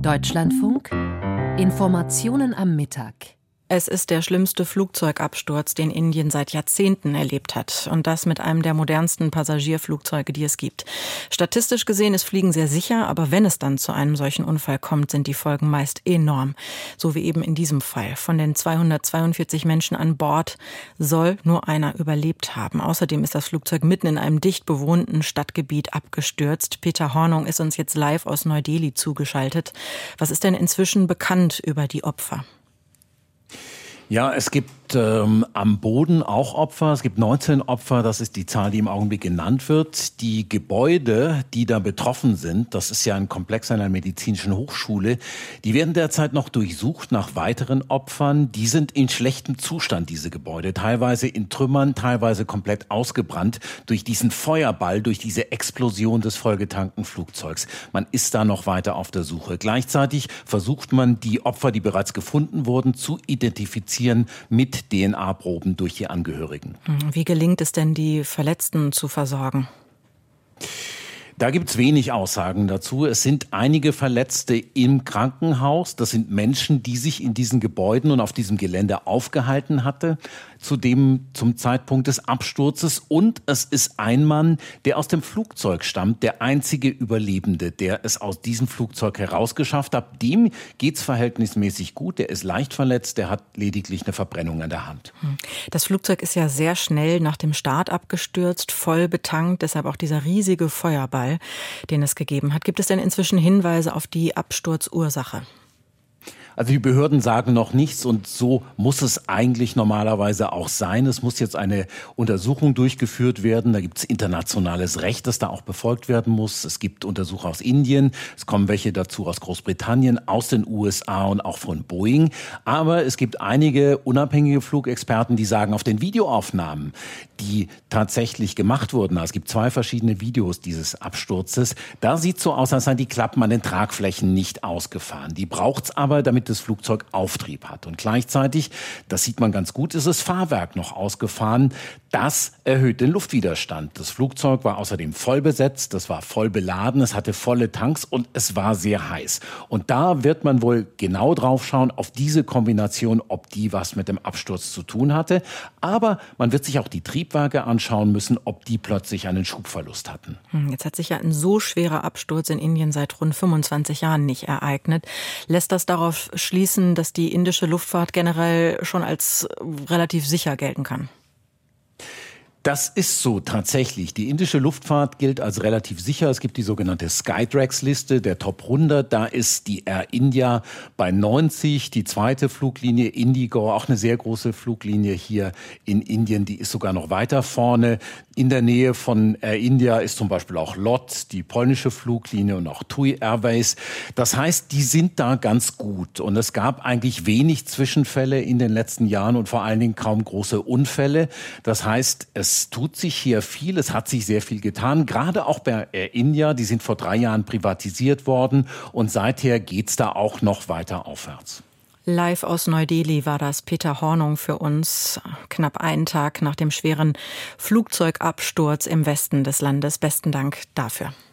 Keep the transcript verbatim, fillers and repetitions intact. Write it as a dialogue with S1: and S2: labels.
S1: Deutschlandfunk. Informationen am Mittag.
S2: Es ist der schlimmste Flugzeugabsturz, den Indien seit Jahrzehnten erlebt hat. Und das mit einem der modernsten Passagierflugzeuge, die es gibt. Statistisch gesehen ist Fliegen sehr sicher, aber wenn es dann zu einem solchen Unfall kommt, sind die Folgen meist enorm. So wie eben in diesem Fall. Von den zweihundertzweiundvierzig Menschen an Bord soll nur einer überlebt haben. Außerdem ist das Flugzeug mitten in einem dicht bewohnten Stadtgebiet abgestürzt. Peter Hornung ist uns jetzt live aus Neu-Delhi zugeschaltet. Was ist denn inzwischen bekannt über die Opfer?
S3: Ja, es gibt ähm, am Boden auch Opfer. Es gibt neunzehn Opfer. Das ist die Zahl, die im Augenblick genannt wird. Die Gebäude, die da betroffen sind, das ist ja ein Komplex einer medizinischen Hochschule, die werden derzeit noch durchsucht nach weiteren Opfern. Die sind in schlechtem Zustand, diese Gebäude. Teilweise in Trümmern, teilweise komplett ausgebrannt durch diesen Feuerball, durch diese Explosion des vollgetankten Flugzeugs. Man ist da noch weiter auf der Suche. Gleichzeitig versucht man, die Opfer, die bereits gefunden wurden, zu identifizieren mit D N A-Proben durch die Angehörigen.
S2: Wie gelingt es denn, die Verletzten zu versorgen?
S3: Da gibt's wenig Aussagen dazu. Es sind einige Verletzte im Krankenhaus. Das sind Menschen, die sich in diesen Gebäuden und auf diesem Gelände aufgehalten hatte, zu dem, zum Zeitpunkt des Absturzes. Und es ist ein Mann, der aus dem Flugzeug stammt, der einzige Überlebende, der es aus diesem Flugzeug herausgeschafft hat. Dem geht's verhältnismäßig gut. Der ist leicht verletzt, der hat lediglich eine Verbrennung an der Hand.
S2: Das Flugzeug ist ja sehr schnell nach dem Start abgestürzt, voll betankt, deshalb auch dieser riesige Feuerball, den es gegeben hat. Gibt es denn inzwischen Hinweise auf die Absturzursache?
S3: Also die Behörden sagen noch nichts und so muss es eigentlich normalerweise auch sein. Es muss jetzt eine Untersuchung durchgeführt werden. Da gibt es internationales Recht, das da auch befolgt werden muss. Es gibt Untersucher aus Indien, es kommen welche dazu aus Großbritannien, aus den U S A und auch von Boeing. Aber es gibt einige unabhängige Flugexperten, die sagen, auf den Videoaufnahmen, die tatsächlich gemacht wurden, es gibt zwei verschiedene Videos dieses Absturzes, da sieht so aus, als seien die Klappen an den Tragflächen nicht ausgefahren. Die braucht's aber, damit das Flugzeug Auftrieb hat. Und gleichzeitig, das sieht man ganz gut, ist das Fahrwerk noch ausgefahren. Das erhöht den Luftwiderstand. Das Flugzeug war außerdem voll besetzt, das war voll beladen, es hatte volle Tanks und es war sehr heiß. Und da wird man wohl genau drauf schauen, auf diese Kombination, ob die was mit dem Absturz zu tun hatte. Aber man wird sich auch die Triebwerke anschauen müssen, ob die plötzlich einen Schubverlust hatten.
S2: Jetzt hat sich ja ein so schwerer Absturz in Indien seit rund fünfundzwanzig Jahren nicht ereignet. Lässt das darauf schließen, dass die indische Luftfahrt generell schon als relativ sicher gelten kann?
S3: Das ist so tatsächlich. Die indische Luftfahrt gilt als relativ sicher. Es gibt die sogenannte Skytrax-Liste der Top hundert. Da ist die Air India bei neunzig. Die zweite Fluglinie Indigo, auch eine sehr große Fluglinie hier in Indien, die ist sogar noch weiter vorne. In der Nähe von Air India ist zum Beispiel auch L O T, die polnische Fluglinie, und auch TUI Airways. Das heißt, die sind da ganz gut. Und es gab eigentlich wenig Zwischenfälle in den letzten Jahren und vor allen Dingen kaum große Unfälle. Das heißt, es Es tut sich hier viel, es hat sich sehr viel getan, gerade auch bei Air India, die sind vor drei Jahren privatisiert worden und seither geht's da auch noch weiter aufwärts.
S2: Live aus Neu-Delhi war das Peter Hornung für uns, knapp einen Tag nach dem schweren Flugzeugabsturz im Westen des Landes. Besten Dank dafür.